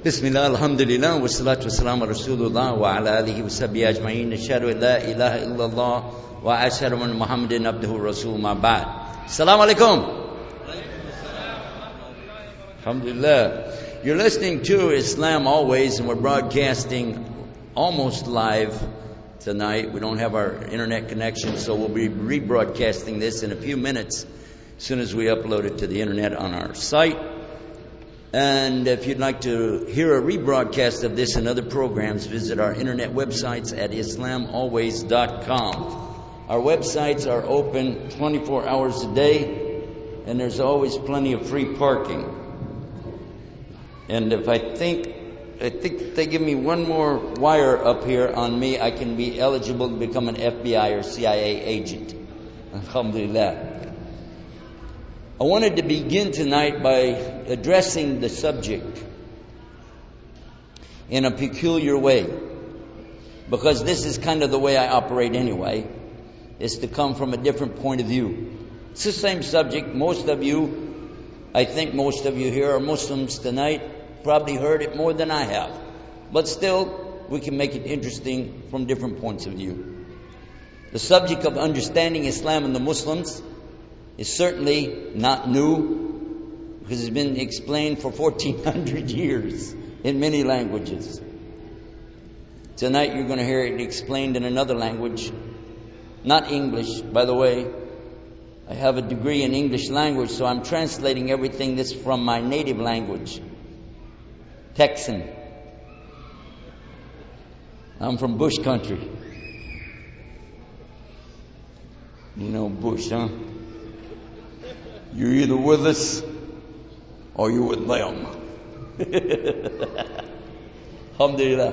بسم الله الحمد لله والصلاة والسلام على رسول الله وعلى آله وصحبه أجمعين أشهد أن لا إله إلا الله وأشهد أن محمدا عبده ورسوله ما بعد السلام عليكم Alhamdulillah. You're listening to Islam Always, and we're broadcasting almost live tonight. We don't have our internet connection, so we'll be rebroadcasting this in a few minutes as soon as we upload it to the internet on our site. And if you'd like to hear a rebroadcast of this and other programs, visit our internet websites at islamalways.com. Our websites are open 24 hours a day, and there's always plenty of free parking. And if I think they give me one more wire up here on me, I can be eligible to become an FBI or CIA agent. Alhamdulillah. I wanted to begin tonight by addressing the subject in a peculiar way, because this is kind of the way I operate anyway, is to come from a different point of view. It's the same subject. I think most of you here are Muslims tonight, probably heard it more than I have. But still, we can make it interesting from different points of view. The subject of understanding Islam and the Muslims is certainly not new, because it's been explained for 1400 years in many languages. Tonight you're going to hear it explained in another language, not English, by the way. I have a degree in English language, so I'm translating everything that's from my native language, Texan. I'm from Bush country. You know Bush, huh? You're either with us or you're with them. Alhamdulillah.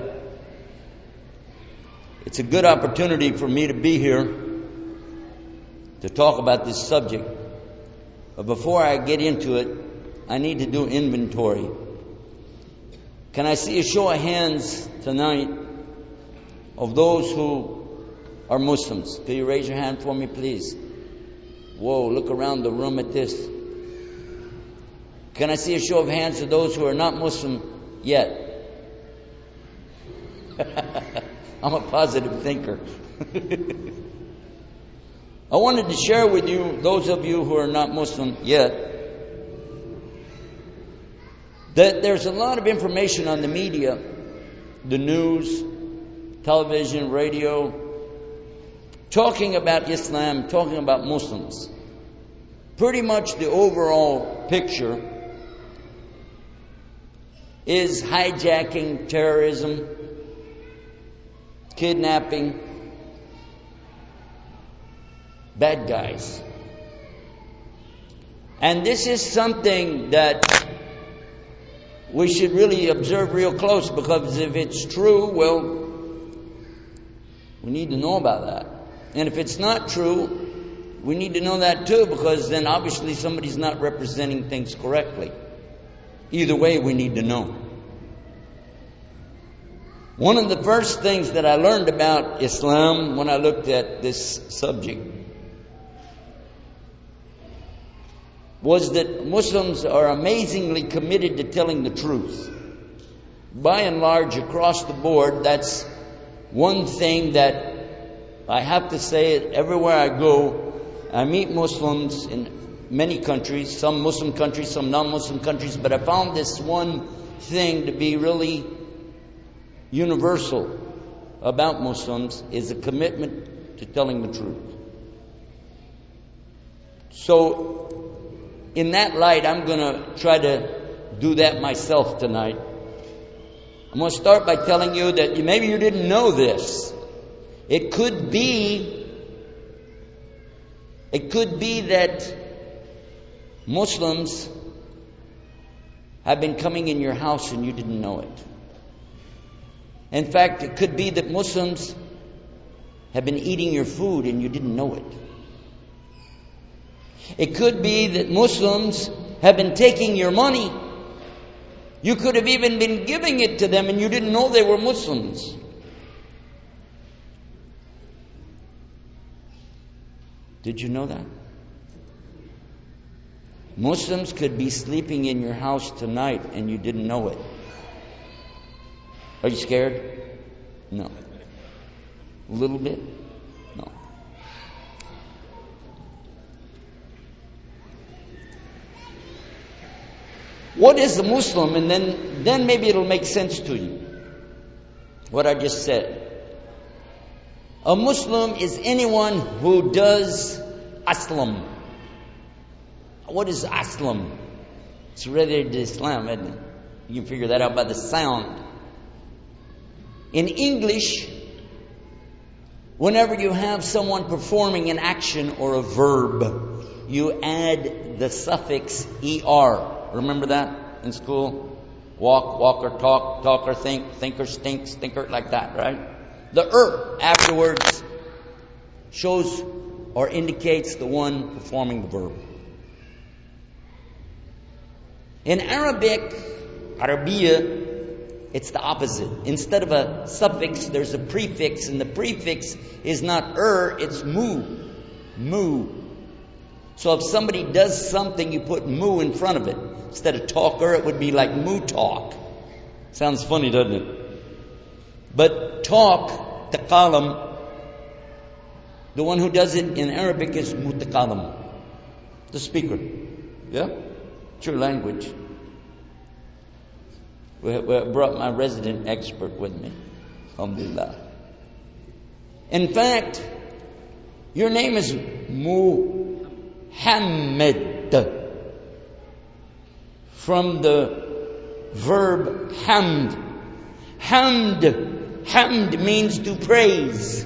It's a good opportunity for me to be here to talk about this subject. But before I get into it, I need to do inventory. Can I see a show of hands tonight of those who are Muslims? Can you raise your hand for me, please? Whoa, look around the room at this. Can I see a show of hands of those who are not Muslim yet? I'm a positive thinker. I wanted to share with you, those of you who are not Muslim yet, that there's a lot of information on the media, the news, television, radio, talking about Islam, talking about Muslims. Pretty much the overall picture is hijacking, terrorism, kidnapping, bad guys. And this is something that we should really observe real close, because if it's true, well, we need to know about that. And if it's not true, we need to know that too, because then obviously somebody's not representing things correctly. Either way, we need to know. One of the first things that I learned about Islam when I looked at this subject was that Muslims are amazingly committed to telling the truth. By and large, across the board, that's one thing that I have to say it everywhere I go. I meet Muslims in many countries, some Muslim countries, some non-Muslim countries, but I found this one thing to be really universal about Muslims, is a commitment to telling the truth. So, in that light, I'm going to try to do that myself tonight. I'm going to start by telling you that maybe you didn't know this. It could be that Muslims have been coming in your house and you didn't know it. In fact, it could be that Muslims have been eating your food and you didn't know it. It could be that Muslims have been taking your money. You could have even been giving it to them and you didn't know they were Muslims. Did you know that? Muslims could be sleeping in your house tonight and you didn't know it. Are you scared? No. A little bit? No. What is a Muslim? And then maybe it'll make sense to you. What I just said. A Muslim is anyone who does Aslam. What is Aslam? It's related to Islam, isn't it? You can figure that out by the sound. In English, whenever you have someone performing an action or a verb, you add the suffix er. Remember that in school? Walk, walk or talk, talk or think or stink, stinker, like that, right? The afterwards shows or indicates the one performing the verb. In Arabic, Arabiya, it's the opposite. Instead of a suffix, there's a prefix, and the prefix is not it's mu. Mu. So if somebody does something, you put mu in front of it. Instead of talker, it would be like mu talk. Sounds funny, doesn't it? But talk, taqalam, the one who does it in Arabic is mutaqalam, the speaker. Yeah? It's your language. I brought my resident expert with me. Alhamdulillah. In fact, your name is Muhammad. From the verb hamd. Hamd means to praise.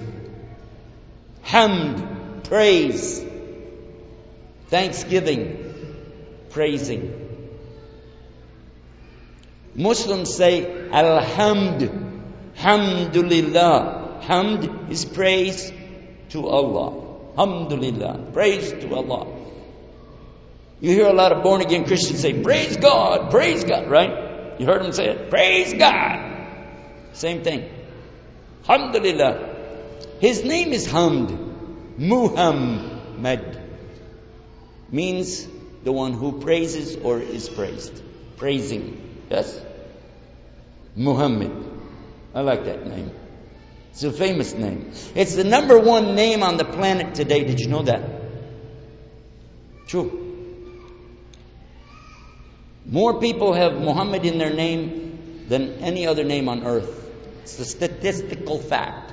Hamd, praise. Thanksgiving, praising. Muslims say Alhamd, Hamdulillah. Hamd is praise to Allah. Alhamdulillah, praise to Allah. You hear a lot of born again Christians say, praise God, right? You heard them say it, praise God. Same thing. Alhamdulillah. His name is Hamd. Muhammad means the one who praises or is praised. Praising. Yes? Muhammad. I like that name. It's a famous name. It's the number one name on the planet today. Did you know that? True. More people have Muhammad in their name than any other name on earth. It's a statistical fact.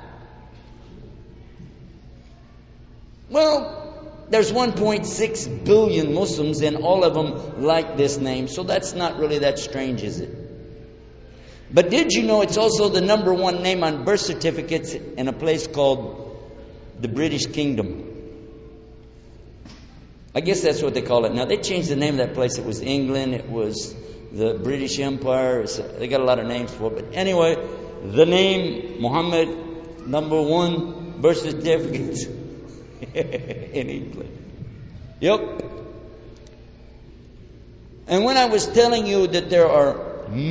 Well, there's 1.6 billion Muslims and all of them like this name. So that's not really that strange, is it? But did you know it's also the number one name on birth certificates in a place called the British Kingdom? I guess that's what they call it now. They changed the name of that place. It was England. It was the British Empire. They got a lot of names for it. But anyway, the name Muhammad, number one birth certificates in England. Yep. And when I was telling you that there are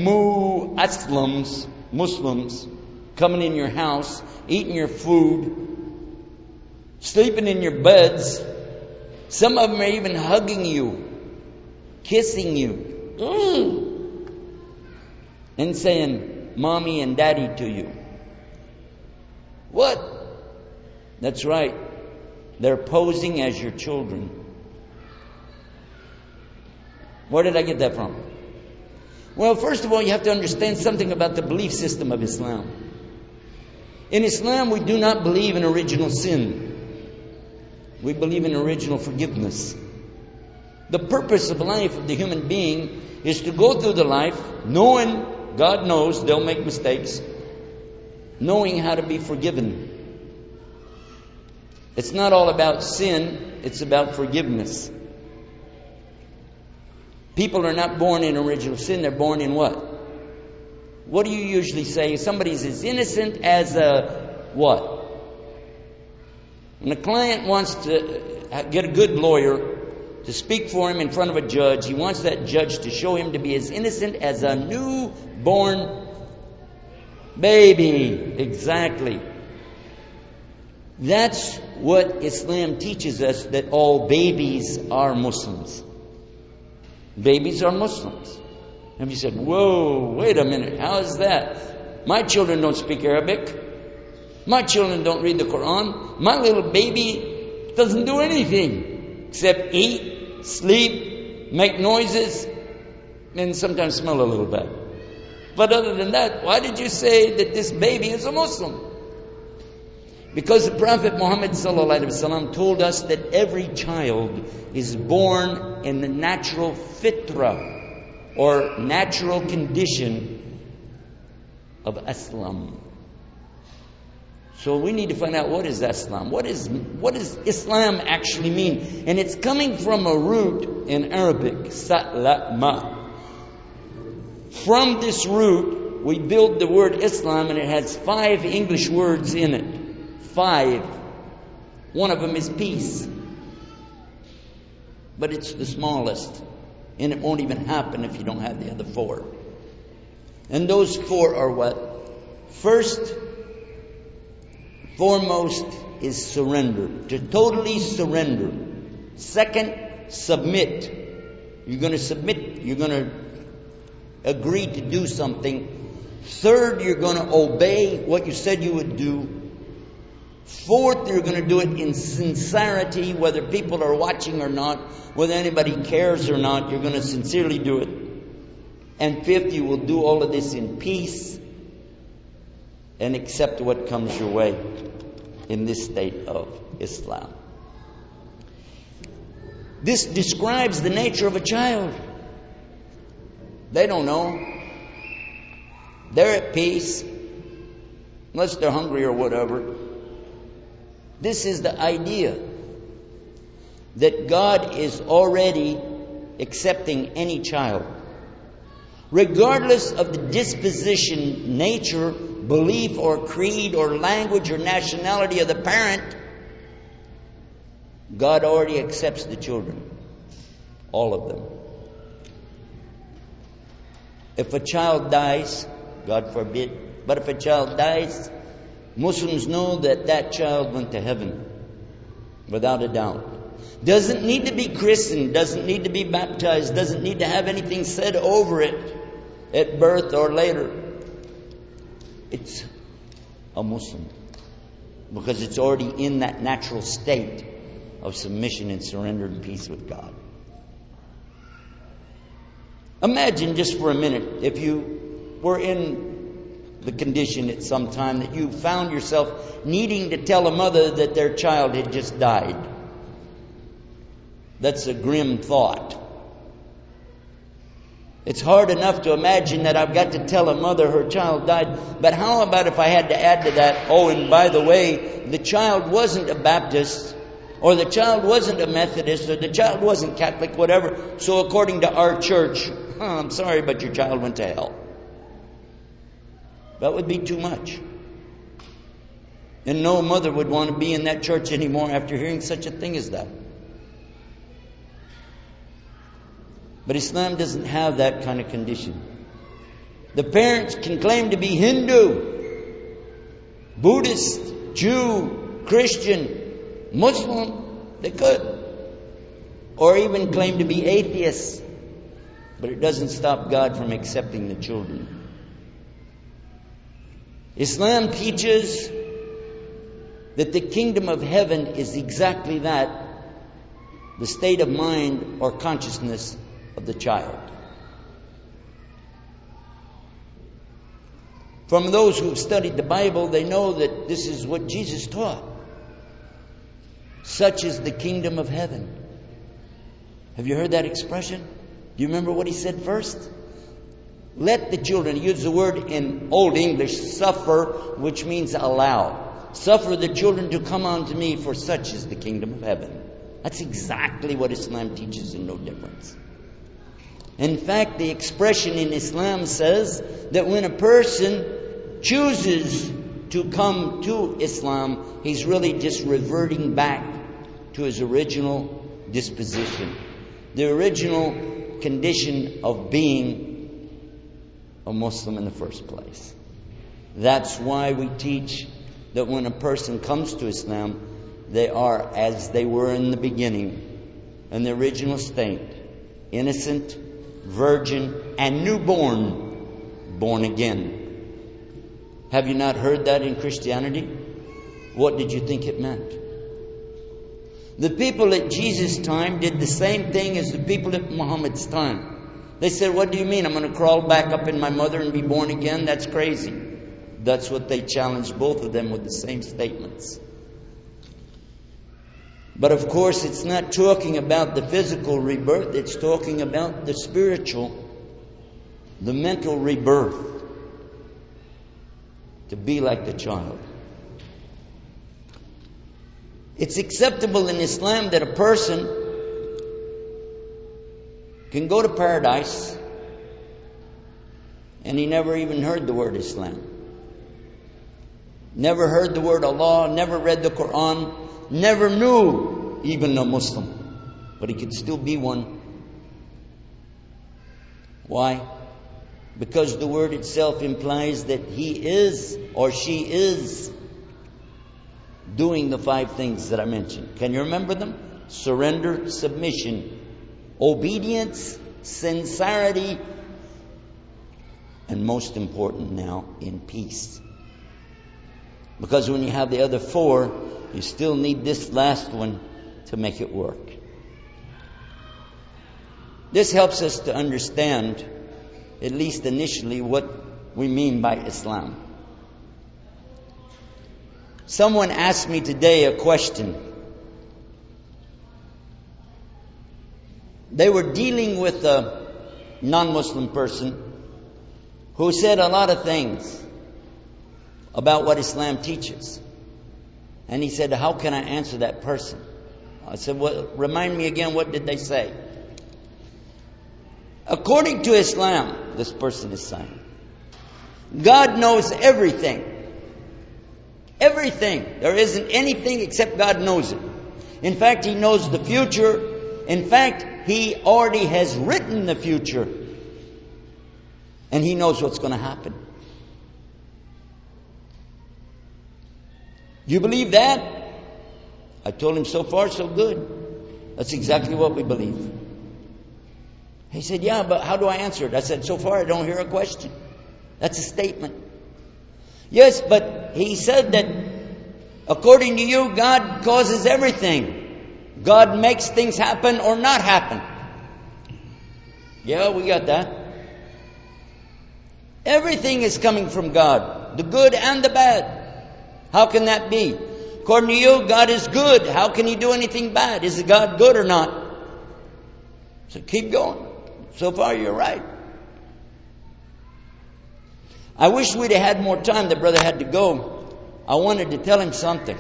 Muslims coming in your house, eating your food, sleeping in your beds, some of them are even hugging you, kissing you, and saying mommy and daddy to you. What? That's right. They're posing as your children. Where did I get that from? Well, first of all, you have to understand something about the belief system of Islam. In Islam, we do not believe in original sin. We believe in original forgiveness. The purpose of life of the human being is to go through the life knowing, God knows they'll make mistakes, knowing how to be forgiven. It's not all about sin, it's about forgiveness. People are not born in original sin, they're born in what? What do you usually say? Somebody's as innocent as a what? When a client wants to get a good lawyer to speak for him in front of a judge, he wants that judge to show him to be as innocent as a newborn baby. Exactly. That's what Islam teaches us, that all babies are Muslims. Babies are Muslims. And you said, whoa, wait a minute, how is that? My children don't speak Arabic. My children don't read the Quran. My little baby doesn't do anything except eat, sleep, make noises, and sometimes smell a little bad. But other than that, why did you say that this baby is a Muslim? Because the Prophet Muhammad ﷺ told us that every child is born in the natural fitra, or natural condition of Islam. So we need to find out, what is Islam? What does Islam actually mean? And it's coming from a root in Arabic, salama. From this root, we build the word Islam, and it has 5 English words in it. 5. One of them is peace. But it's the smallest. And it won't even happen if you don't have the other 4. And those 4 are what? First, foremost is surrender. To totally surrender. Second, submit. You're going to submit. You're going to agree to do something. Third, you're going to obey what you said you would do. Fourth, you're going to do it in sincerity, whether people are watching or not, whether anybody cares or not, you're going to sincerely do it. And fifth, you will do all of this in peace and accept what comes your way in this state of Islam. This describes the nature of a child. They don't know. They're at peace, unless they're hungry or whatever. This is the idea that God is already accepting any child. Regardless of the disposition, nature, belief or creed or language or nationality of the parent, God already accepts the children. All of them. If a child dies, God forbid, but if a child dies, Muslims know that that child went to heaven, without a doubt. Doesn't need to be christened, doesn't need to be baptized, doesn't need to have anything said over it at birth or later. It's a Muslim, because it's already in that natural state of submission and surrender and peace with God. Imagine just for a minute if you were in the condition at some time that you found yourself needing to tell a mother that their child had just died. That's a grim thought. It's hard enough to imagine that I've got to tell a mother her child died, but how about if I had to add to that, oh, and by the way, the child wasn't a Baptist, or the child wasn't a Methodist, or the child wasn't Catholic, whatever, so according to our church, I'm sorry, but your child went to hell. That would be too much. And no mother would want to be in that church anymore after hearing such a thing as that. But Islam doesn't have that kind of condition. The parents can claim to be Hindu, Buddhist, Jew, Christian, Muslim. They could. Or even claim to be atheists. But it doesn't stop God from accepting the children. Islam teaches that the kingdom of heaven is exactly that, the state of mind or consciousness of the child. From those who've studied the Bible, they know that this is what Jesus taught. Such is the kingdom of heaven. Have you heard that expression? Do you remember what he said first? Let the children, use the word in Old English, suffer, which means allow. Suffer the children to come unto me, for such is the kingdom of heaven. That's exactly what Islam teaches, and no difference. In fact, the expression in Islam says that when a person chooses to come to Islam, he's really just reverting back to his original disposition, the original condition of being a Muslim in the first place. That's why we teach that when a person comes to Islam, they are as they were in the beginning, in the original state, innocent, virgin, and newborn, born again. Have you not heard that in Christianity? What did you think it meant? The people at Jesus' time did the same thing as the people at Muhammad's time. They said, what do you mean? I'm going to crawl back up in my mother and be born again? That's crazy. That's what they challenged both of them with the same statements. But of course, it's not talking about the physical rebirth. It's talking about the spiritual, the mental rebirth. To be like the child. It's acceptable in Islam that a person can go to paradise and he never even heard the word Islam. Never heard the word Allah, never read the Quran, never knew even a Muslim. But he could still be one. Why? Because the word itself implies that he is or she is doing the 5 things that I mentioned. Can you remember them? Surrender, submission, obedience, sincerity, and most important now, in peace. Because when you have the other 4, you still need this last one to make it work. This helps us to understand, at least initially, what we mean by Islam. Someone asked me today a question. They were dealing with a non-Muslim person who said a lot of things about what Islam teaches. And he said, how can I answer that person? I said, well, remind me again, what did they say? According to Islam, this person is saying, God knows everything. Everything. There isn't anything except God knows it. In fact, He knows the future. In fact, He already has written the future. And He knows what's going to happen. You believe that? I told him, so far, so good. That's exactly what we believe. He said, yeah, but how do I answer it? I said, so far, I don't hear a question. That's a statement. Yes, but he said that according to you, God causes everything. God makes things happen or not happen. Yeah, we got that. Everything is coming from God, the good and the bad. How can that be? According to you, God is good. How can He do anything bad? Is God good or not? So keep going. So far, you're right. I wish we'd have had more time. The brother had to go. I wanted to tell him something.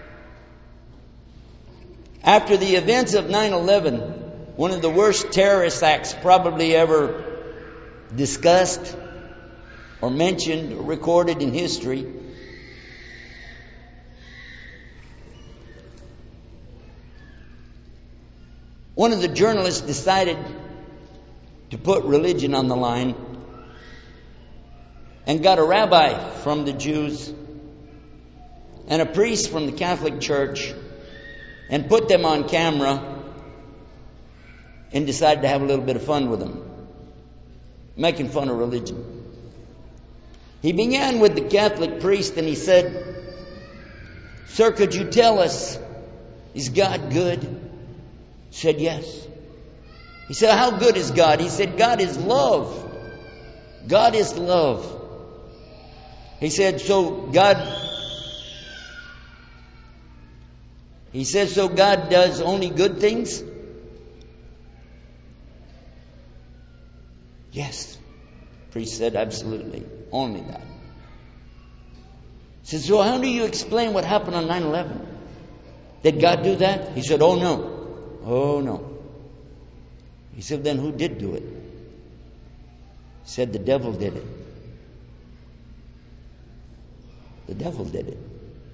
After the events of 9/11, one of the worst terrorist acts probably ever discussed or mentioned or recorded in history, one of the journalists decided to put religion on the line and got a rabbi from the Jews and a priest from the Catholic Church and put them on camera and decided to have a little bit of fun with them, making fun of religion. He began with the Catholic priest and he said, "Sir, could you tell us, is God good?" He said, "Yes." He said, "How good is God?" He said, "God is love. God is love." He said, so God does only good things?" "Yes." The priest said, "Absolutely. Only that." He said, "So how do you explain what happened on 9/11? Did God do that?" He said, "Oh no. Oh no." He said, "Then who did do it?" He said, "The devil did it." The devil did it.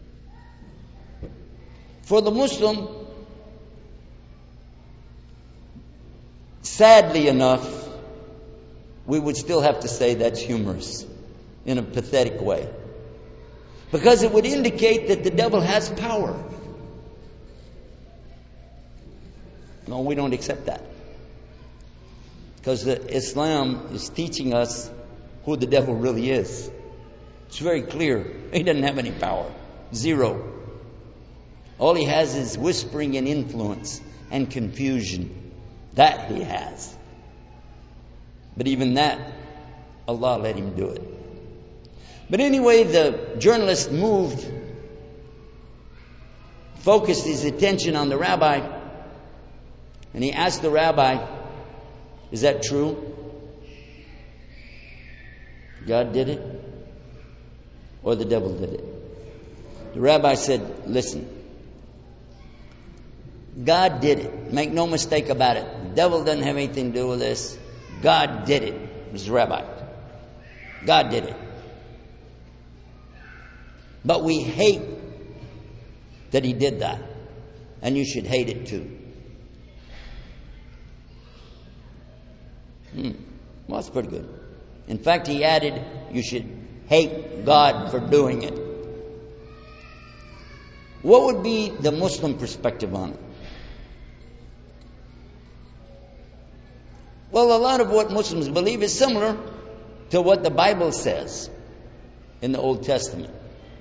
For the Muslim, sadly enough, we would still have to say that's humorous in a pathetic way. Because it would indicate that the devil has power. No, we don't accept that. Because Islam is teaching us who the devil really is. It's very clear. He doesn't have any power. Zero. All he has is whispering and influence and confusion. That he has. But even that, Allah let him do it. But anyway, the journalist focused his attention on the rabbi, and he asked the rabbi, is that true? God did it? Or the devil did it? The rabbi said, listen, God did it. Make no mistake about it. The devil doesn't have anything to do with this. God did it. It was the rabbi. God did it. But we hate that he did that. And you should hate it too. Well, that's pretty good. In fact, he added, you should hate God for doing it. What would be the Muslim perspective on it? Well, a lot of what Muslims believe is similar to what the Bible says in the Old Testament.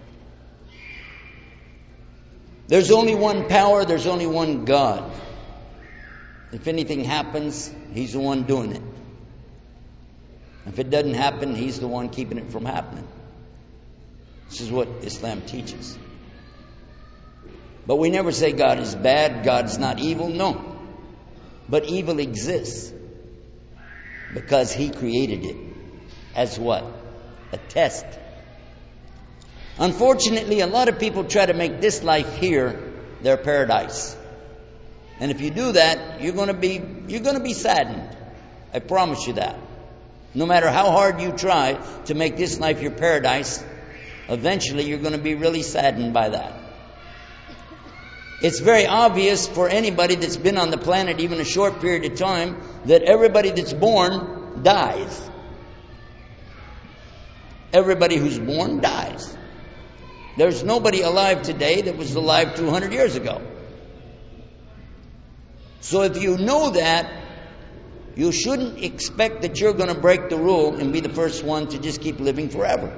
There's only one power, there's only one God. If anything happens, He's the one doing it. If it doesn't happen, He's the one keeping it from happening. This is what Islam teaches. But we never say God is bad, God's not evil. No. But evil exists because He created it as what? A test. Unfortunately, a lot of people try to make this life here their paradise. And if you do that, you're going to be saddened. I promise you that. No matter how hard you try to make this life your paradise, eventually you're going to be really saddened by that. It's very obvious for anybody that's been on the planet even a short period of time that everybody that's born dies. Everybody who's born dies. There's nobody alive today that was alive 200 years ago. So if you know that, you shouldn't expect that you're going to break the rule and be the first one to just keep living forever.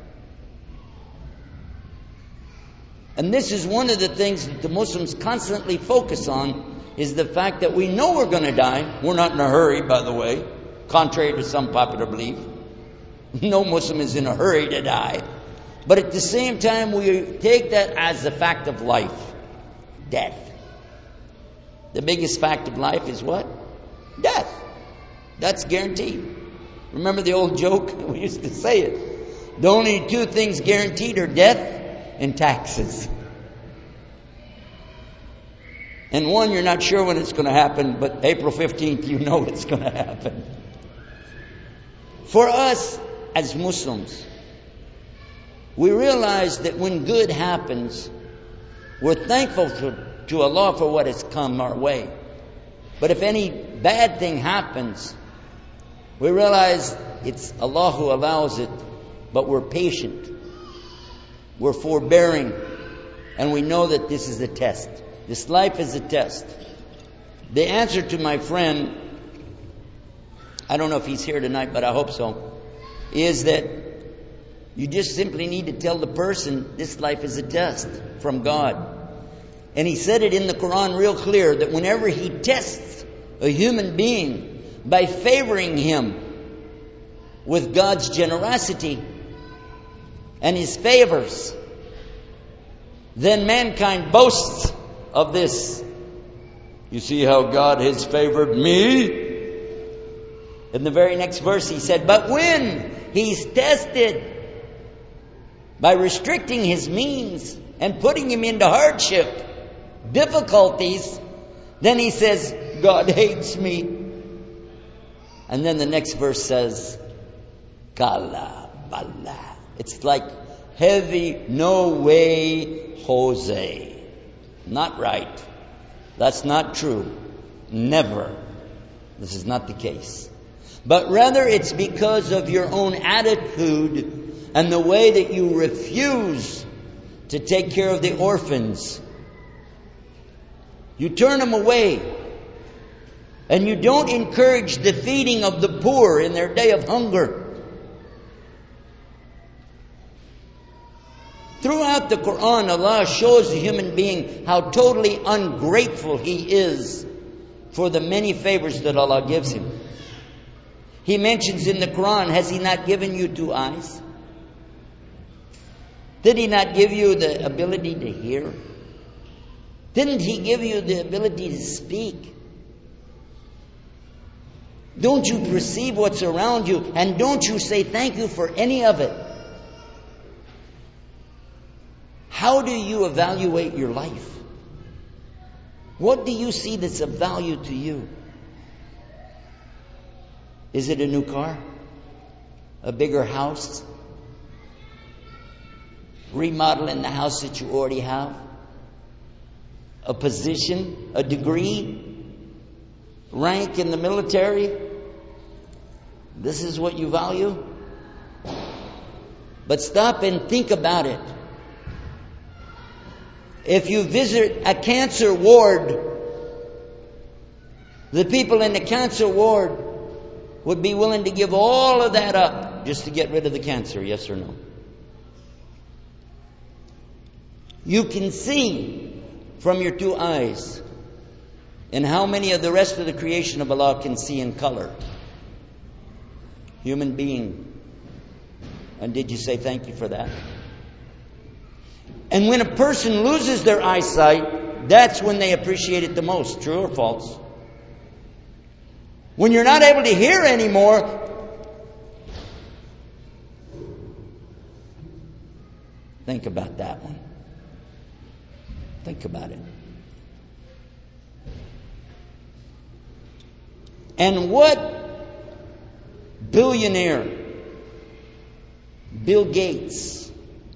And this is one of the things that the Muslims constantly focus on, is the fact that we know we're going to die. We're not in a hurry, by the way, contrary to some popular belief. No Muslim is in a hurry to die. But at the same time, we take that as the fact of life. Death. The biggest fact of life is what? Death. That's guaranteed. Remember the old joke? We used to say it. The only two things guaranteed are death and taxes. And one, you're not sure when it's going to happen, but April 15th, you know it's going to happen. For us as Muslims, we realize that when good happens, we're thankful to Allah for what has come our way. But if any bad thing happens, we realize it's Allah who allows it, but we're patient. We're forbearing. And we know that this is a test. This life is a test. The answer to my friend, I don't know if he's here tonight, but I hope so, is that you just simply need to tell the person this life is a test from God. And He said it in the Quran real clear that whenever He tests a human being by favoring him with God's generosity and His favors, then mankind boasts of this. You see how God has favored me? In the very next verse He said, but when he's tested by restricting his means and putting him into hardship, difficulties, then he says, God hates me. And then the next verse says, Kala Bala. It's like heavy, no way, Jose. Not right. That's not true. Never. This is not the case. But rather it's because of your own attitude and the way that you refuse to take care of the orphans. You turn them away. And you don't encourage the feeding of the poor in their day of hunger. Throughout the Quran, Allah shows the human being how totally ungrateful he is for the many favors that Allah gives him. He mentions in the Quran, has He not given you 2 eyes? Did He not give you the ability to hear? Didn't He give you the ability to speak? Don't you perceive what's around you? And don't you say thank you for any of it? How do you evaluate your life? What do you see that's of value to you? Is it a new car? A bigger house? Remodeling the house that you already have? A position? A degree? Rank in the military? This is what you value? But stop and think about it. If you visit a cancer ward, the people in the cancer ward would be willing to give all of that up just to get rid of the cancer, yes or no? You can see from your 2 eyes, and how many of the rest of the creation of Allah can see in color? Human being. And did you say thank you for that? And when a person loses their eyesight, that's when they appreciate it the most. True or false? When you're not able to hear anymore, think about that one. Think about it. And what billionaire, Bill Gates,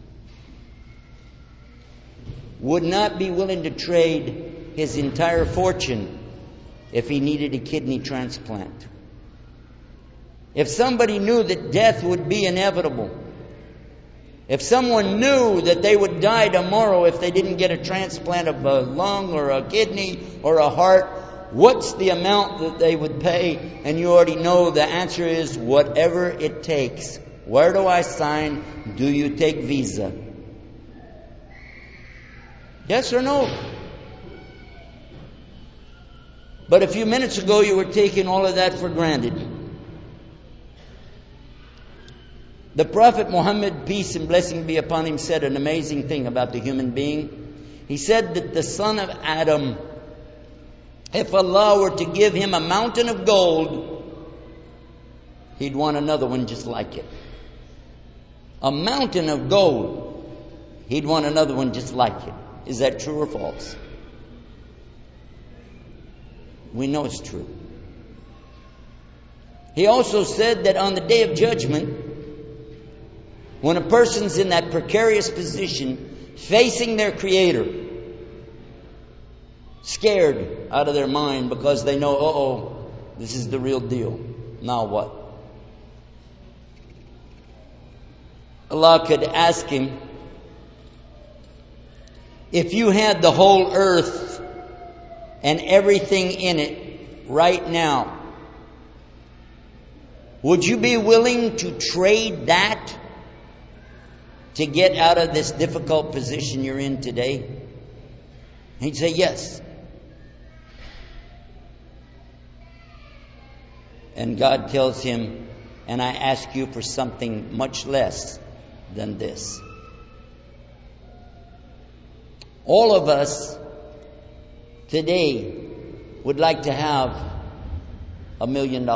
would not be willing to trade his entire fortune if he needed a kidney transplant? If somebody knew that death would be inevitable, if someone knew that they would die tomorrow if they didn't get a transplant of a lung or a kidney or a heart, what's the amount that they would pay? And you already know the answer is whatever it takes. Where do I sign? Do you take Visa? Yes or no? But a few minutes ago you were taking all of that for granted. The Prophet Muhammad, peace and blessing be upon him, said an amazing thing about the human being. He said that the son of Adam, if Allah were to give him a mountain of gold, he'd want another one just like it. A mountain of gold, he'd want another one just like it. Is that true or false? We know it's true. He also said that on the day of judgment, when a person's in that precarious position, facing their Creator, scared out of their mind because they know, this is the real deal. Now what? Allah could ask him, if you had the whole earth and everything in it right now, would you be willing to trade that to get out of this difficult position you're in today? He'd say yes. And God tells him, and I ask you for something much less than this. All of us today would like to have $1 million.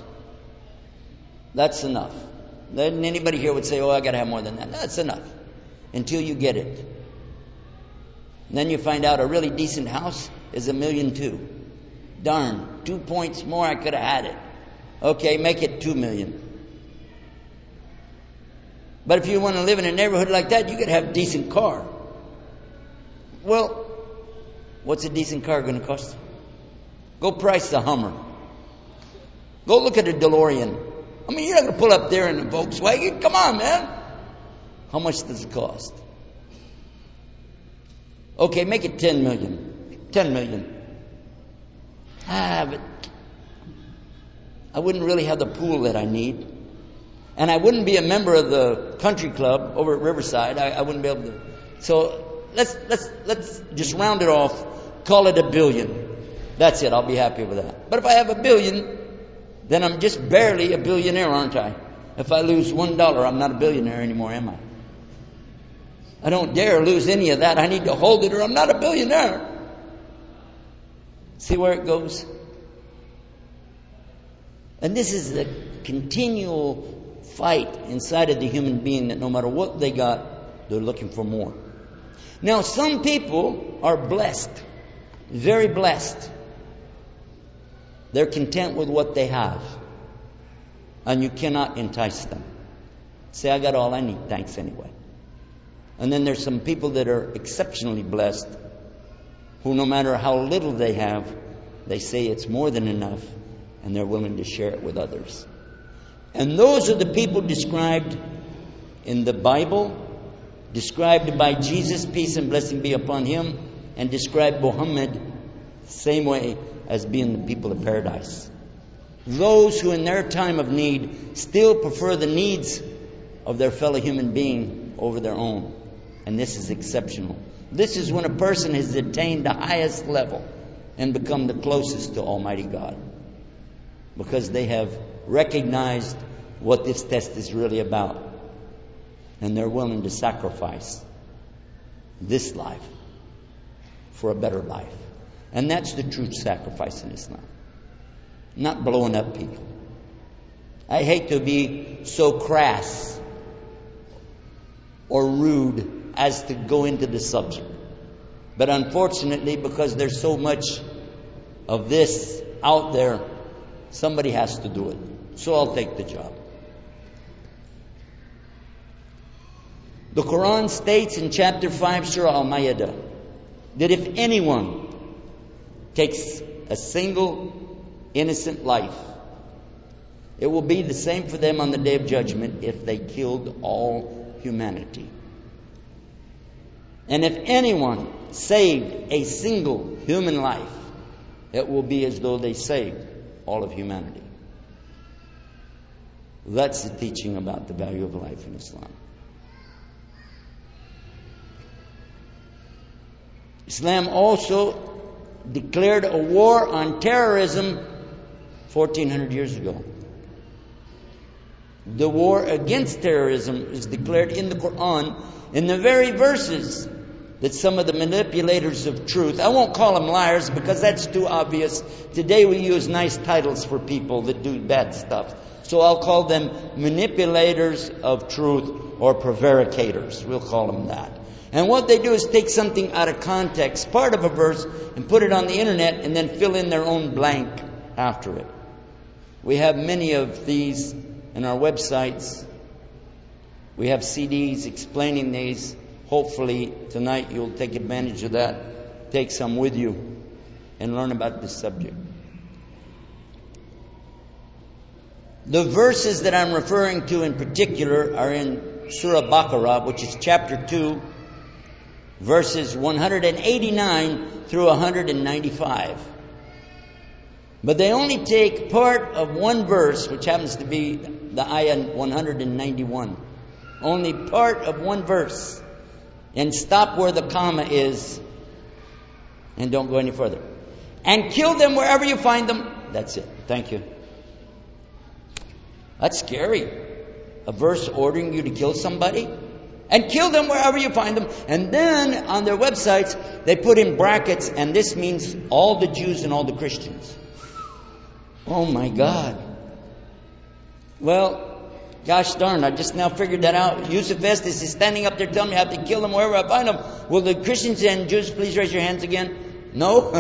That's enough. Then anybody here would say, I got to have more than that. That's enough. Until you get it. And then you find out a really decent house is $1.2 million. Darn, 2 points more, I could have had it. Okay, make it $2 million. But if you want to live in a neighborhood like that, you got to have a decent car. Well, what's a decent car going to cost you? Go price the Hummer. Go look at a DeLorean. I mean, you're not going to pull up there in a Volkswagen. Come on, man. How much does it cost? Okay, make it $10 million. $10 million. But I wouldn't really have the pool that I need. And I wouldn't be a member of the country club over at Riverside. I wouldn't be able to. So let's just round it off. Call it $1 billion. That's it. I'll be happy with that. But if I have $1 billion, then I'm just barely a billionaire, aren't I? If I lose $1, I'm not a billionaire anymore, am I? I don't dare lose any of that. I need to hold it or I'm not a billionaire. See where it goes? And this is the continual fight inside of the human being that no matter what they got, they're looking for more. Now, some people are blessed, very blessed. They're content with what they have. And you cannot entice them. Say, I got all I need, thanks anyway. And then there's some people that are exceptionally blessed, who no matter how little they have, they say it's more than enough, and they're willing to share it with others. And those are the people described in the Bible, described by Jesus, peace and blessing be upon him, and described Muhammad same way as being the people of paradise. Those who in their time of need still prefer the needs of their fellow human being over their own. And this is exceptional. This is when a person has attained the highest level and become the closest to Almighty God. Because they have recognized what this test is really about. And they're willing to sacrifice this life for a better life. And that's the true sacrifice in Islam. Not blowing up people. I hate to be so crass or rude as to go into the subject. But unfortunately, because there's so much of this out there, somebody has to do it. So I'll take the job. The Quran states in chapter 5, Surah Al-Ma'idah, that if anyone takes a single innocent life, it will be the same for them on the Day of Judgment if they killed all humanity. And if anyone saved a single human life, it will be as though they saved all of humanity. That's the teaching about the value of life in Islam. Islam also declared a war on terrorism 1400 years ago. The war against terrorism is declared in the Quran in the very verses that some of the manipulators of truth, I won't call them liars because that's too obvious. Today we use nice titles for people that do bad stuff. So I'll call them manipulators of truth or prevaricators. We'll call them that. And what they do is take something out of context, part of a verse, and put it on the internet and then fill in their own blank after it. We have many of these in our websites. We have CDs explaining these. Hopefully tonight you'll take advantage of that. Take some with you and learn about this subject. The verses that I'm referring to in particular are in Surah Baqarah, which is chapter 2, verses 189 through 195. But they only take part of one verse, which happens to be the ayah 191. Only part of one verse. And stop where the comma is and don't go any further. And kill them wherever you find them. That's it. Thank you. That's scary. A verse ordering you to kill somebody. And kill them wherever you find them. And then on their websites, they put in brackets, and this means all the Jews and all the Christians. Oh my God. Well, gosh darn, I just now figured that out. Yusuf Estes is standing up there telling me I have to kill them wherever I find them. Will the Christians and Jews please raise your hands again? No?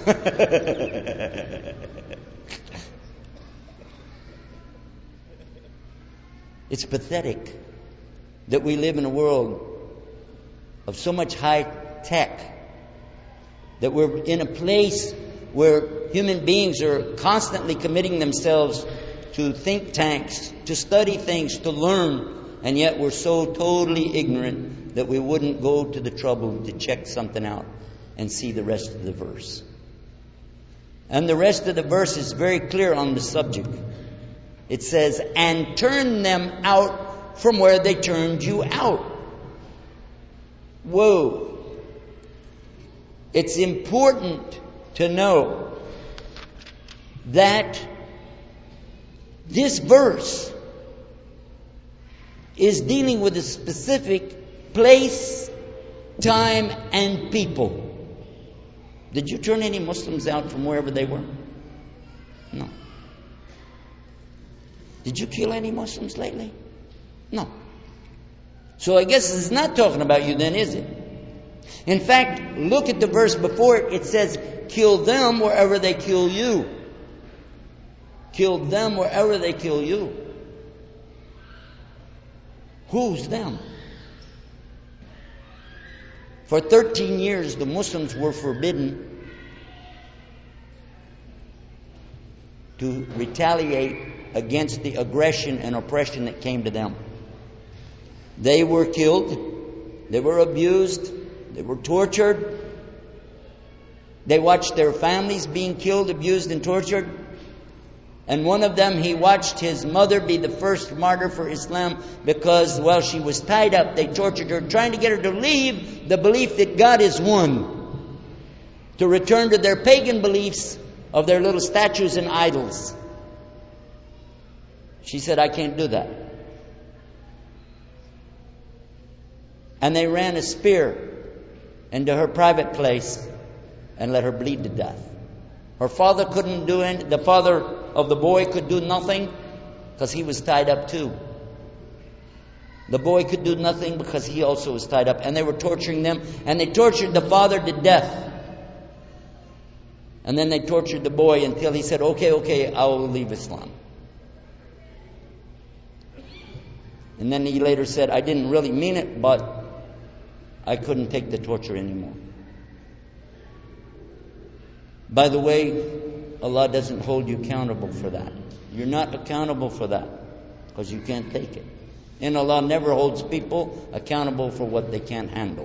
It's pathetic that we live in a world of so much high tech, that we're in a place where human beings are constantly committing themselves to think tanks, to study things, to learn, and yet we're so totally ignorant that we wouldn't go to the trouble to check something out and see the rest of the verse. And the rest of the verse is very clear on the subject. It says, and turn them out from where they turned you out. Whoa. It's important to know that this verse is dealing with a specific place, time, and people. Did you turn any Muslims out from wherever they were? No. Did you kill any Muslims lately? No. So I guess it's not talking about you then, is it? In fact, look at the verse before it. It says, kill them wherever they kill you. Kill them wherever they kill you. Who's them? For 13 years, the Muslims were forbidden to retaliate against the aggression and oppression that came to them. They were killed. They were abused. They were tortured. They watched their families being killed, abused, and tortured. And one of them, he watched his mother be the first martyr for Islam because while she was tied up, they tortured her, trying to get her to leave the belief that God is one, to return to their pagan beliefs of their little statues and idols. She said, I can't do that. And they ran a spear into her private place and let her bleed to death. Her father couldn't do anything. The father of the boy could do nothing because he was tied up too. The boy could do nothing because he also was tied up. And they were torturing them. And they tortured the father to death. And then they tortured the boy until he said, okay, I will leave Islam. And then he later said, I didn't really mean it, but I couldn't take the torture anymore. By the way, Allah doesn't hold you accountable for that. You're not accountable for that because you can't take it. And Allah never holds people accountable for what they can't handle.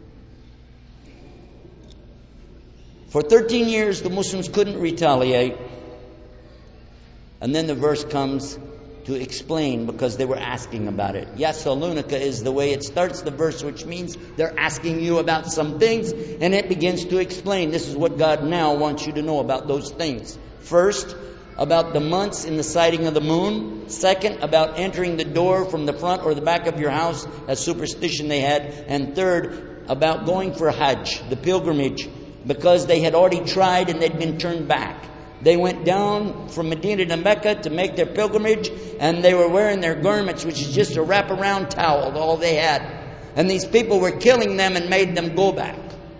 For 13 years, the Muslims couldn't retaliate. And then the verse comes to explain because they were asking about it. Yasalunika is the way it starts the verse, which means they're asking you about some things, and it begins to explain. This is what God now wants you to know about those things. First, about the months in the sighting of the moon. Second, about entering the door from the front or the back of your house, a superstition they had. And third, about going for Hajj, the pilgrimage, because they had already tried and they'd been turned back. They went down from Medina to Mecca to make their pilgrimage, and they were wearing their garments, which is just a wraparound towel, all they had. And these people were killing them and made them go back.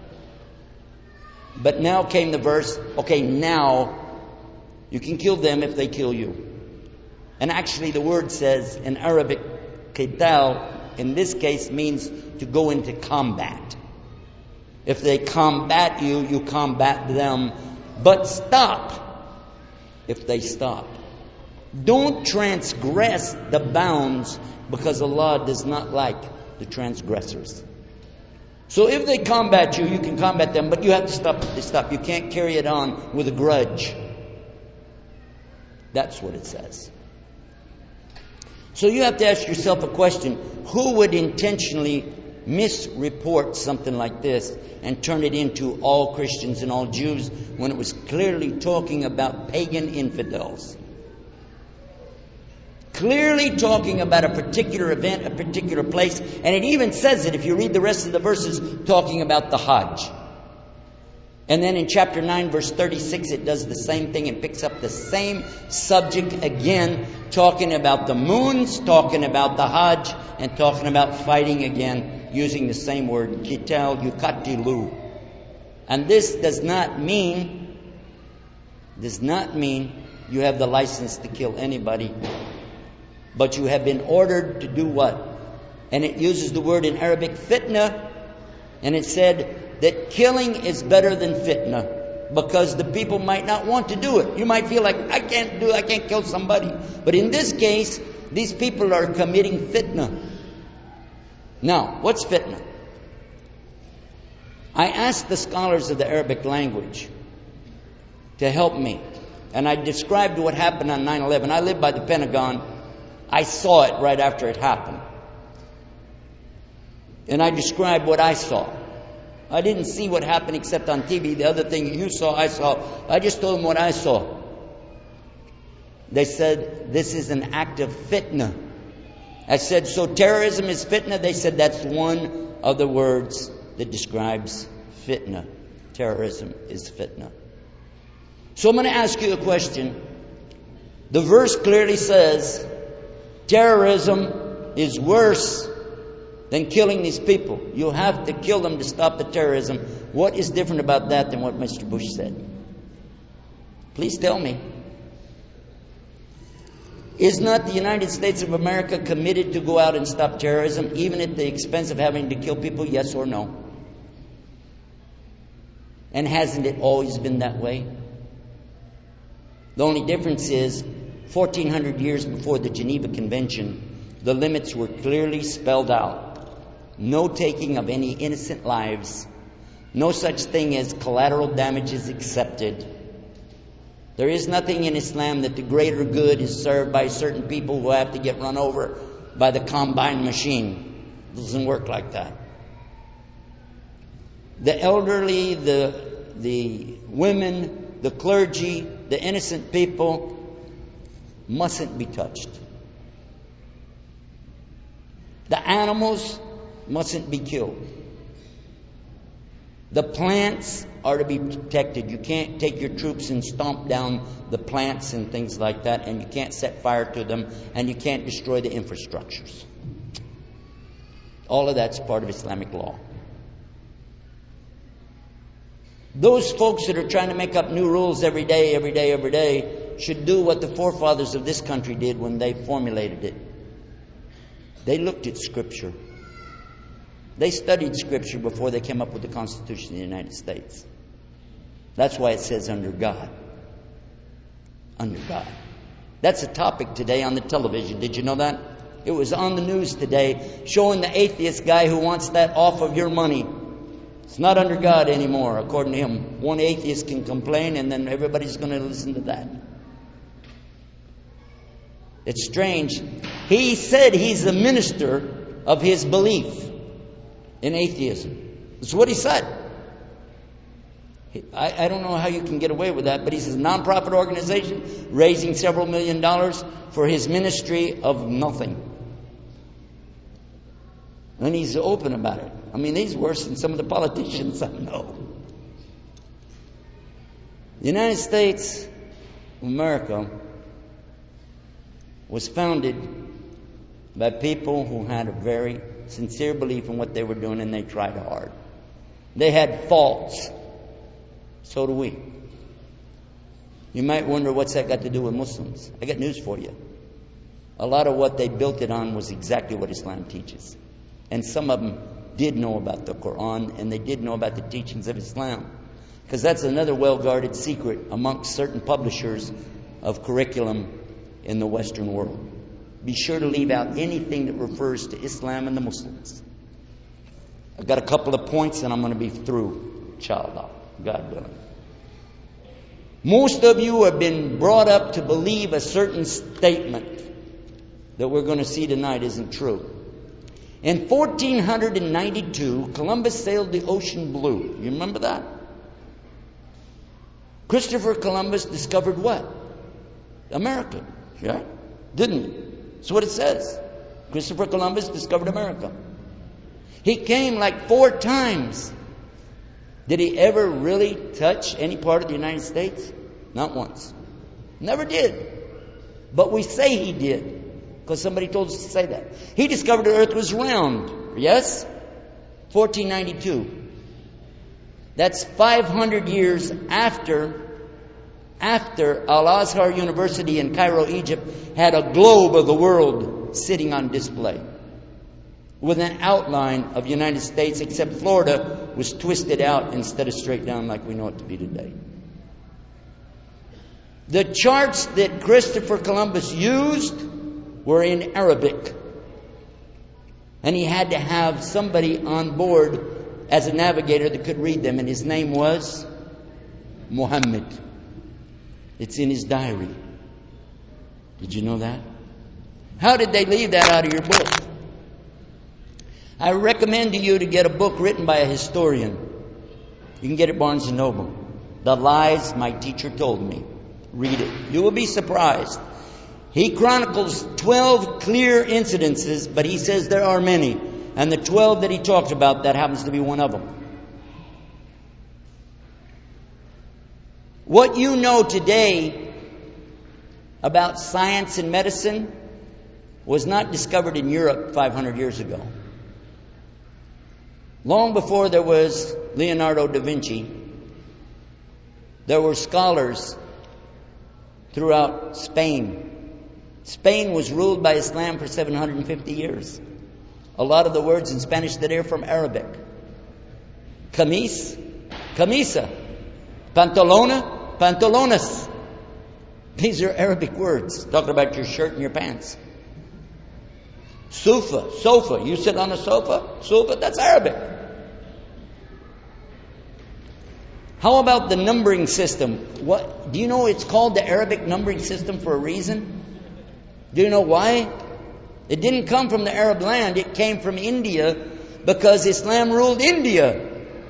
But now came the verse, okay, now you can kill them if they kill you. And actually the word says in Arabic, qital, in this case means to go into combat. If they combat you, you combat them. But stop if they stop. Don't transgress the bounds because Allah does not like the transgressors. So if they combat you, you can combat them, but you have to stop if they stop. You can't carry it on with a grudge. That's what it says. So you have to ask yourself a question. Who would intentionally misreport something like this and turn it into all Christians and all Jews when it was clearly talking about pagan infidels? Clearly talking about a particular event, a particular place. And it even says it, if you read the rest of the verses, talking about the Hajj. And then in chapter 9, verse 36, it does the same thing and picks up the same subject again, talking about the moons, talking about the Hajj, and talking about fighting again, using the same word, qital, yuqatilu. And this does not mean you have the license to kill anybody, but you have been ordered to do what? And it uses the word in Arabic, fitna, and it said that killing is better than fitna, because the people might not want to do it. You might feel like, I can't kill somebody. But in this case, these people are committing fitna. Now, what's fitna? I asked the scholars of the Arabic language to help me And I described what happened on 9/11. I live by the Pentagon. I saw it right after it happened. And I described what I saw. I didn't see what happened except on TV. The other thing you saw, I saw. I just told them what I saw. They said, this is an act of fitna. I said, so terrorism is fitna? They said, that's one of the words that describes fitna. Terrorism is fitna. So I'm going to ask you a question. The verse clearly says, terrorism is worse than killing these people. You have to kill them to stop the terrorism. What is different about that than what Mr. Bush said? Please tell me. Is not the United States of America committed to go out and stop terrorism, even at the expense of having to kill people? Yes or no? And hasn't it always been that way? The only difference is 1,400 years before the Geneva Convention, the limits were clearly spelled out. No taking of any innocent lives. No such thing as collateral damages accepted. There is nothing in Islam that the greater good is served by certain people who have to get run over by the combine machine. It doesn't work like that. The elderly, the women, the clergy, the innocent people mustn't be touched. The animals mustn't be killed. The plants are to be protected. You can't take your troops and stomp down the plants and things like that, and you can't set fire to them, and you can't destroy the infrastructures. All of that's part of Islamic law. Those folks that are trying to make up new rules every day, should do what the forefathers of this country did when they formulated it. They looked at Scripture. They studied Scripture before they came up with the Constitution of the United States. That's why it says under God. Under God. That's a topic today on the television. Did you know that? It was on the news today, showing the atheist guy who wants that off of your money. It's not under God anymore, according to him. One atheist can complain, and then everybody's going to listen to that. It's strange. He said he's a minister of his belief in atheism. That's what he said. I don't know how you can get away with that, but he's a non-profit organization raising several $1 million for his ministry of nothing. And he's open about it. I mean, he's worse than some of the politicians I know. The United States of America was founded by people who had a very sincere belief in what they were doing, and they tried hard. They had faults. So do we. You might wonder, what's that got to do with Muslims? I got news for you. A lot of what they built it on was exactly what Islam teaches. And some of them did know about the Quran, and they did know about the teachings of Islam. Because that's another well-guarded secret amongst certain publishers of curriculum in the Western world. Be sure to leave out anything that refers to Islam and the Muslims. I've got a couple of points and I'm going to be through, inshallah, God willing. Most of you have been brought up to believe a certain statement that we're going to see tonight isn't true. In 1492, Columbus sailed the ocean blue. You remember that? Christopher Columbus discovered what? America. Yeah? Didn't he? That's what it says. Christopher Columbus discovered America. He came like 4 times. Did he ever really touch any part of the United States? Not once. Never did. But we say he did, because somebody told us to say that. He discovered the earth was round. Yes? 1492. That's 500 years after Al-Azhar University in Cairo, Egypt, had a globe of the world sitting on display with an outline of the United States, except Florida was twisted out instead of straight down like we know it to be today. The charts that Christopher Columbus used were in Arabic. And he had to have somebody on board as a navigator that could read them, and his name was Muhammad. It's in his diary. Did you know that? How did they leave that out of your book? I recommend to you to get a book written by a historian. You can get it at Barnes & Noble. The Lies My Teacher Told Me. Read it. You will be surprised. He chronicles 12 clear incidences, but he says there are many. And the 12 that he talks about, that happens to be one of them. What you know today about science and medicine was not discovered in Europe 500 years ago. Long before there was Leonardo da Vinci, there were scholars throughout Spain. Spain was ruled by Islam for 750 years. A lot of the words in Spanish today are from Arabic. Camis, camisa. Pantalona, pantalones. These are Arabic words, talking about your shirt and your pants. Sofa. You sit on a sofa, that's Arabic. How about the numbering system? What do you know? It's called the Arabic numbering system for a reason. Do you know why? It didn't come from the Arab land. It came from India because Islam ruled India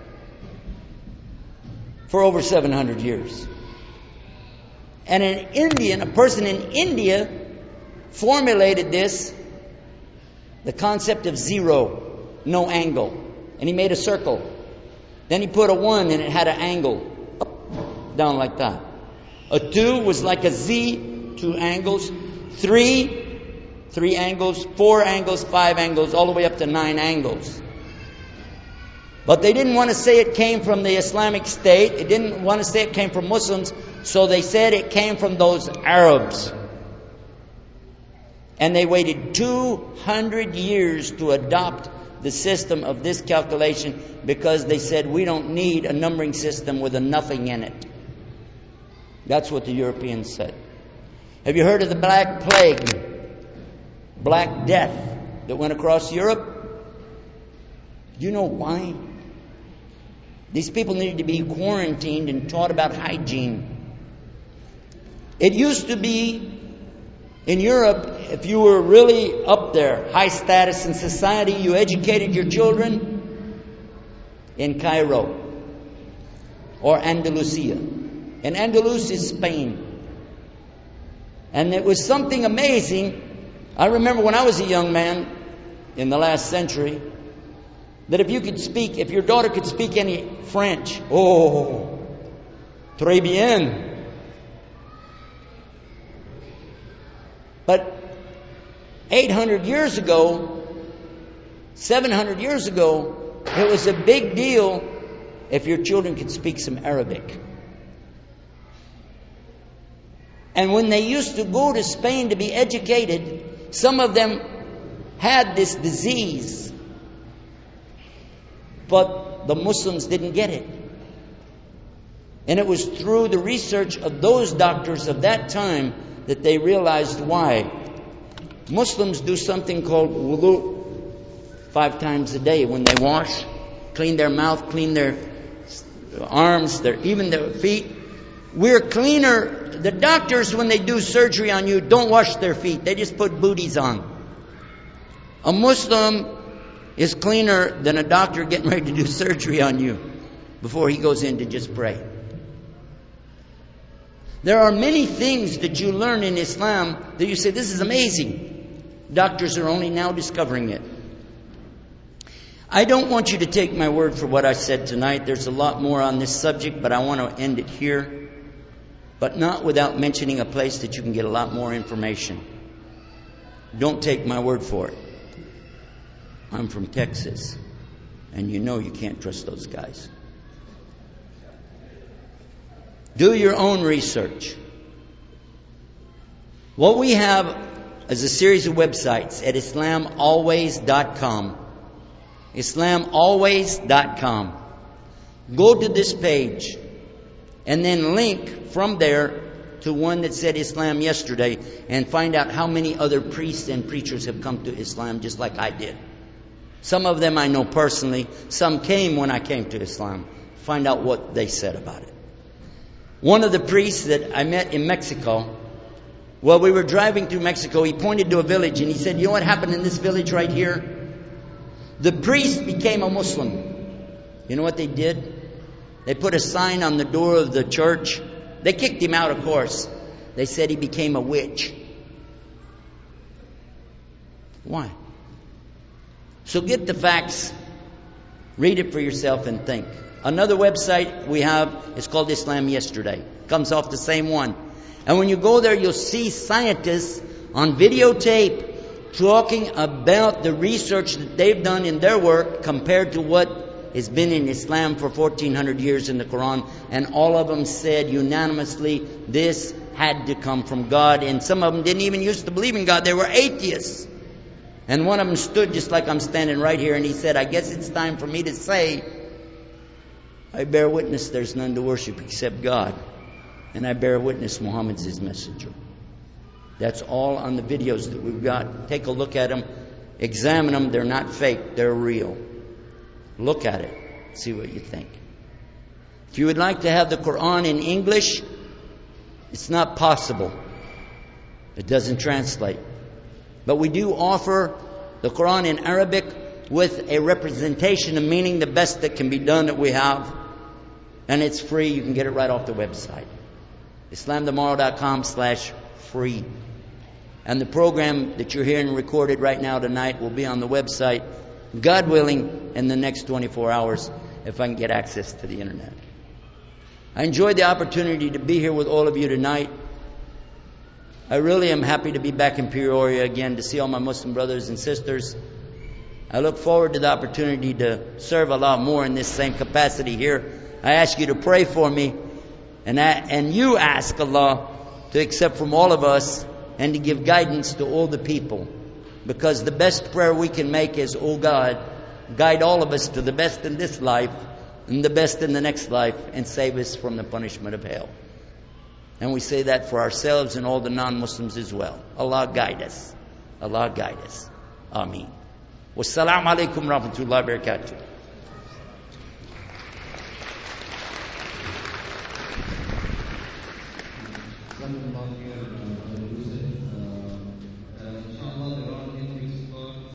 for over 700 years. And a person in India formulated this, the concept of zero, no angle. And he made a circle. Then he put a 1 and it had an angle, up, down like that. A 2 was like a Z, 2 angles. 3 angles, 4 angles, 5 angles, all the way up to 9 angles. But they didn't want to say it came from the Islamic State. They didn't want to say it came from Muslims. So they said it came from those Arabs. And they waited 200 years to adopt the system of this calculation because they said we don't need a numbering system with a nothing in it. That's what the Europeans said. Have you heard of the Black Plague? Black Death that went across Europe? Do you know why? These people needed to be quarantined and taught about hygiene. It used to be in Europe, if you were really up there, high status in society, you educated your children in Cairo or Andalusia. And Andalus is Spain. And it was something amazing. I remember when I was a young man in the last century, that if your daughter could speak any French, oh, très bien. But 800 years ago, 700 years ago, it was a big deal if your children could speak some Arabic. And when they used to go to Spain to be educated, some of them had this disease. But the Muslims didn't get it. And it was through the research of those doctors of that time that they realized why. Muslims do something called wudu 5 times a day when they wash, clean their mouth, clean their arms, even their feet. We're cleaner. The doctors, when they do surgery on you, don't wash their feet. They just put booties on. A Muslim is cleaner than a doctor getting ready to do surgery on you before he goes in to just pray. There are many things that you learn in Islam that you say, this is amazing. Doctors are only now discovering it. I don't want you to take my word for what I said tonight. There's a lot more on this subject, but I want to end it here. But not without mentioning a place that you can get a lot more information. Don't take my word for it. I'm from Texas, and you know you can't trust those guys. Do your own research. What we have is a series of websites at IslamAlways.com. IslamAlways.com. Go to this page and then link from there to one that said Islam yesterday and find out how many other priests and preachers have come to Islam just like I did. Some of them I know personally. Some came when I came to Islam. Find out what they said about it. One of the priests that I met in Mexico, while we were driving through Mexico, he pointed to a village and he said, you know what happened in this village right here? The priest became a Muslim. You know what they did? They put a sign on the door of the church. They kicked him out, of course. They said he became a witch. Why? So get the facts, read it for yourself and think. Another website we have is called Islam Yesterday. Comes off the same one. And when you go there, you'll see scientists on videotape talking about the research that they've done in their work compared to what has been in Islam for 1400 years in the Quran. And all of them said unanimously this had to come from God. And some of them didn't even used to believe in God. They were atheists. And one of them stood just like I'm standing right here, and he said, I guess it's time for me to say, I bear witness there's none to worship except God. And I bear witness Muhammad's his messenger. That's all on the videos that we've got. Take a look at them. Examine them. They're not fake. They're real. Look at it. See what you think. If you would like to have the Quran in English, it's not possible. It doesn't translate. But we do offer the Quran in Arabic with a representation of meaning, the best that can be done that we have. And it's free. You can get it right off the website. IslamTomorrow.com/free. And the program that you're hearing recorded right now tonight will be on the website, God willing, in the next 24 hours, if I can get access to the internet. I enjoyed the opportunity to be here with all of you tonight. I really am happy to be back in Peoria again, to see all my Muslim brothers and sisters. I look forward to the opportunity to serve a lot more in this same capacity here. I ask you to pray for me, and you ask Allah to accept from all of us and to give guidance to all the people. Because the best prayer we can make is, oh God, guide all of us to the best in this life and the best in the next life, and save us from the punishment of hell. And we say that for ourselves and all the non-Muslims as well. Allah guide us. Allah guide us. Ameen. Wassalamu alaikum rahmatullahi wa barakatuh.